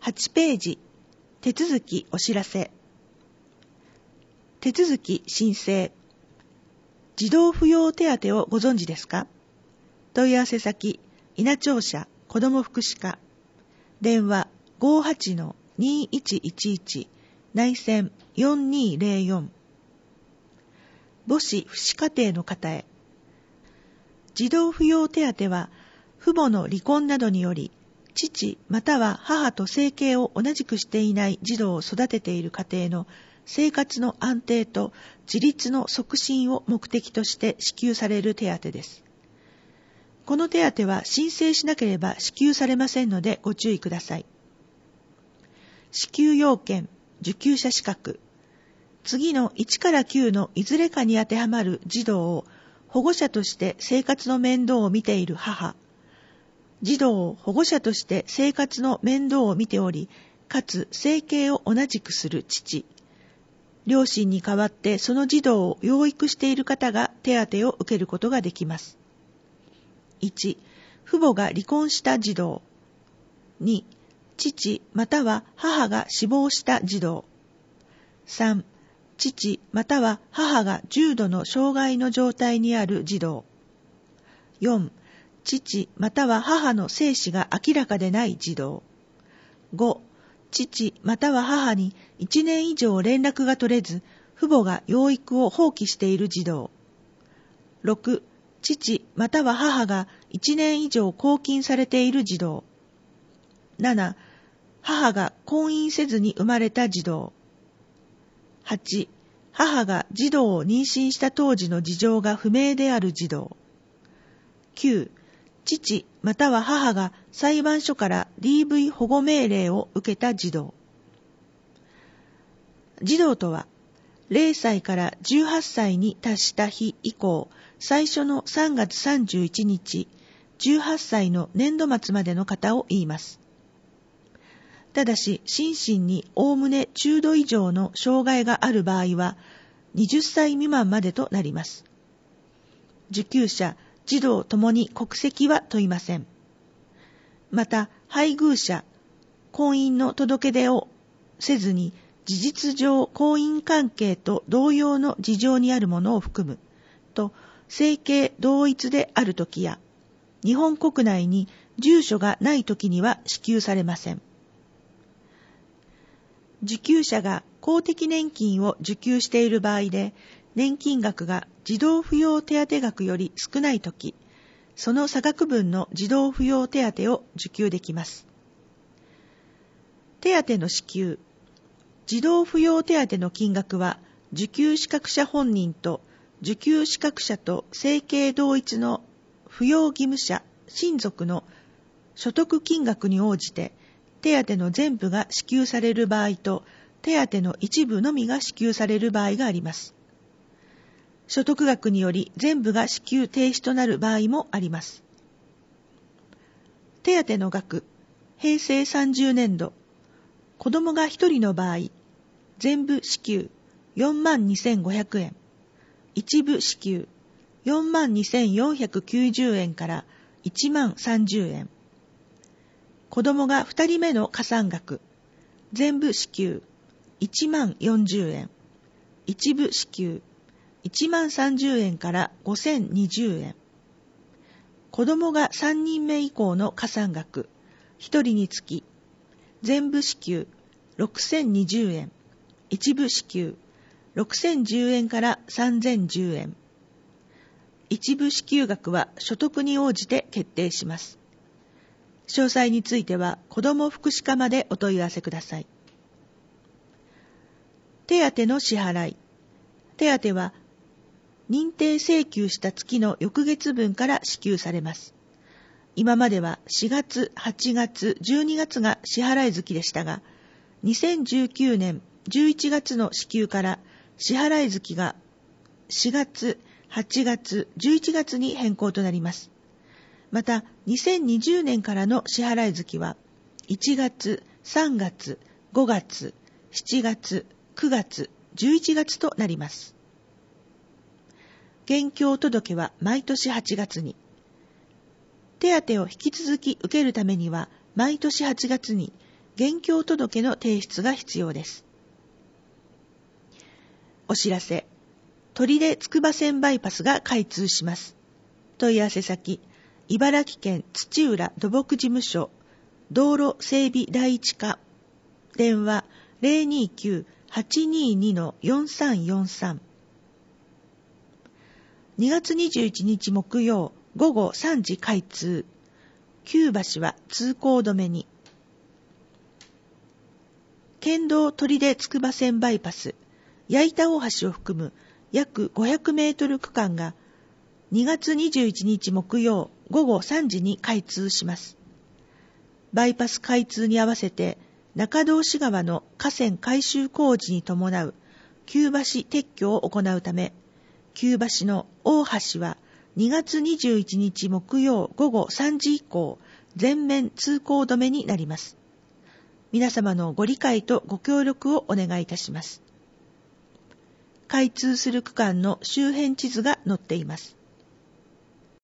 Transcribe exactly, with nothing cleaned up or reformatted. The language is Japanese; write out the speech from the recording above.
はちページ、手続きお知らせ。手続き申請。児童扶養手当をご存知ですか？問い合わせ先、稲庁舎子ども福祉課。電話 ごーはちのにーいちいちいち 内線よんにーぜろよん。母子父子家庭の方へ。児童扶養手当は、父母の離婚などにより、父または母と生計を同じくしていない児童を育てている家庭の生活の安定と自立の促進を目的として支給される手当です。この手当は申請しなければ支給されませんのでご注意ください。支給要件、受給者資格。次のいちからきゅうのいずれかに当てはまる児童を保護者として生活の面倒を見ている母。児童を保護者として生活の面倒を見ており、かつ生計を同じくする父。両親に代わってその児童を養育している方が手当を受けることができます。いち、父母が離婚した児童。に、父または母が死亡した児童。さん、父または母が重度の障害の状態にある児童。よん、父または母の生死が明らかでない児童。ご、父または母にいちねん以上連絡が取れず、父母が養育を放棄している児童。ろく、父または母がいちねん以上拘禁されている児童。なな、母が婚姻せずに生まれた児童。はち、母が児童を妊娠した当時の事情が不明である児童。きゅう、父または母が裁判所から ディーブイ 保護命令を受けた児童。児童とは、れいさいからじゅうはっさいに達した日以降、最初のさんがつさんじゅういちにち、じゅうはっさいの年度末までの方を言います。ただし、心身におおむね中度以上の障害がある場合は、はたち未満までとなります。受給者、児童ともに国籍は問いません。また、配偶者、婚姻の届け出をせずに、事実上婚姻関係と同様の事情にあるものを含む、と、生計同一であるときや、日本国内に住所がないときには支給されません。受給者が公的年金を受給している場合で、年金額が児童扶養手当額より少ないとき、その差額分の児童扶養手当を受給できます。手当の支給。児童扶養手当の金額は、受給資格者本人と受給資格者と生計同一の扶養義務者、親族の所得金額に応じて、手当の全部が支給される場合と、手当の一部のみが支給される場合があります。所得額により全部が支給停止となる場合もあります。手当の額、へいせいさんじゅうねんど、子供がひとりの場合、全部支給よんまんにせんごひゃくえん、一部支給よんまんにせんよんひゃくきゅうじゅうえんからいちまんさんじゅうえん。子供がふたりめの加算額、全部支給いちまんよんじゅうえん、一部支給いちまんさんじゅうえんからごせんにじゅうえん。子供がさんにんめ以降の加算額、ひとりにつき、全部支給ろくせんにじゅうえん、一部支給ろくせんじゅうえんからさんぜんじゅうえん。一部支給額は所得に応じて決定します。詳細については子ども福祉課までお問い合わせください。手当の支払い。手当は認定請求した月の翌月分から支給されます。今まではしがつ、はちがつ、じゅうにがつが支払い月でしたが、にせんじゅうきゅうねんじゅういちがつの支給から支払い月がしがつ、はちがつ、じゅういちがつに変更となります。また、にせんにじゅうねんからの支払い月はいちがつ、さんがつ、ごがつ、しちがつ、くがつ、じゅういちがつとなります。現況届は毎年はちがつに。手当を引き続き受けるためには、毎年はちがつに現況届の提出が必要です。お知らせ。取手つくば線バイパスが開通します。問い合わせ先、茨城県土浦土木事務所道路整備第一課、電話 ゼロにきゅう はちにに よんさんよんさん。にがつにじゅういちにち木曜午後さんじ開通。旧橋は通行止めに。県道取手つくば線バイパス、矢板大橋を含む約ごひゃくメートル区間がにがつにじゅういちにち木曜午後さんじに開通します。バイパス開通に合わせて中通川の河川改修工事に伴う旧橋撤去を行うため、旧橋の大橋はにがつにじゅういちにち木曜午後さんじ以降、全面通行止めになります。皆様のご理解とご協力をお願いいたします。開通する区間の周辺地図が載っています。